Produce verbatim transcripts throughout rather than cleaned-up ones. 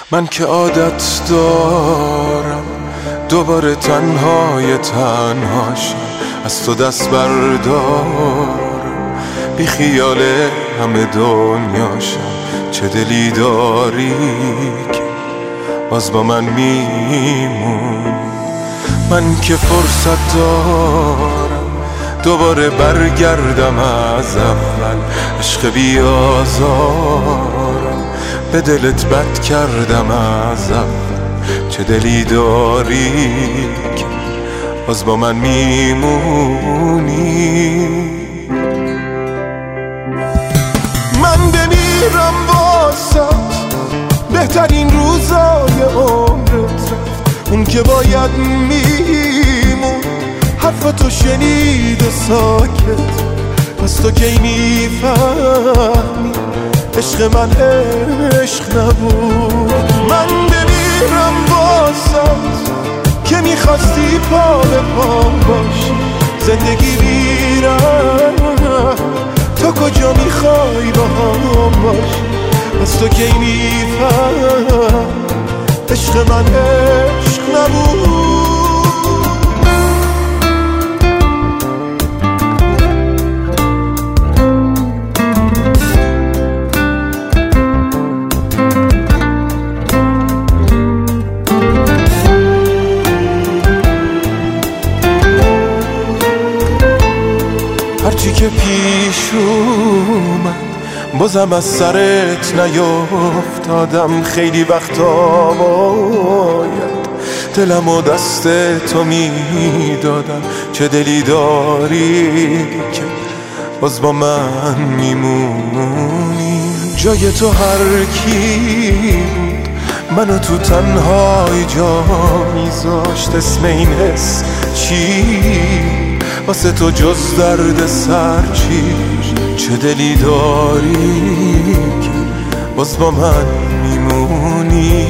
من که عادت دارم دوباره تنهای تنهاشم، از تو دست بردارم، بی خیال همه دنیاشم. چه دلی داری که باز با من میمون؟ من که فرصت دارم دوباره برگردم از اول، عشق بیازارم به دلت بد کردم از اول. چه دلی داری که باز با من میمونی؟ من بمیرم واسه بهترین روزای عمرت رفت، اون که باید میمون حرفتو شنید و ساکت. پس تو کی میفهمی عشق من عشق نبود؟ من بمیرم واسات که میخواستی پا به پام باشی، زندگی میرم تو کجا میخوای با هم باشی؟ پس تو کی میفهم عشق من عشق نبود؟ هرچی که پیش اومد بازم از سرت نیفتادم. خیلی وقتا باید دلم و دست تو میدادم. چه دلی داری که باز با من میمونی؟ جای تو هر کی بود منو تو تنهای جا میذاشت. اسم این حس چی واسه تو جز درد سر چی؟ چه دلی داری که باز با من میمونی؟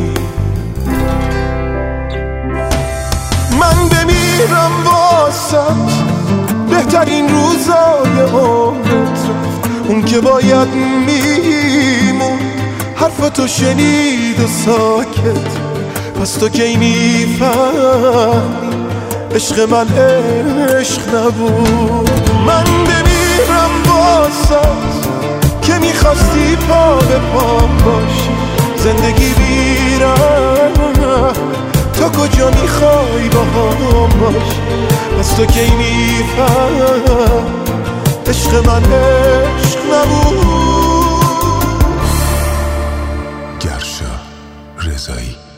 من بمیرم واسط بهترین روزای عمرت رفت، اون که باید میمون حرفتو شنید و ساکت. پس تو کی میفهمی عشق من عشق نبود؟ من بمیرم واسات که میخواستی پا به پام باشی، زندگی بیرم تو کجا میخوای با هم باشی؟ پس تو کی میفهم عشق من عشق نبود؟ گرشا رضایی.